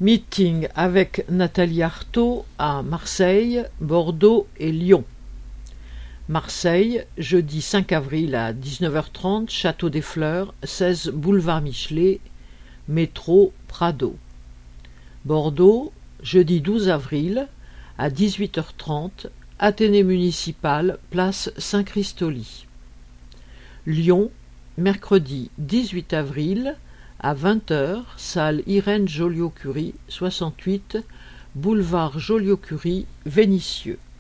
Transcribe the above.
Meeting avec Nathalie Arthaud à Marseille, Bordeaux et Lyon. Marseille, jeudi 5 avril à 19h30, Château des Fleurs, 16 boulevard Michelet, métro Prado. Bordeaux, jeudi 12 avril à 18h30, Athénée municipal, place Saint-Christoly. Lyon, mercredi 18 avril à 20h, salle Irène Joliot-Curie, 68, boulevard Joliot-Curie, Vénissieux.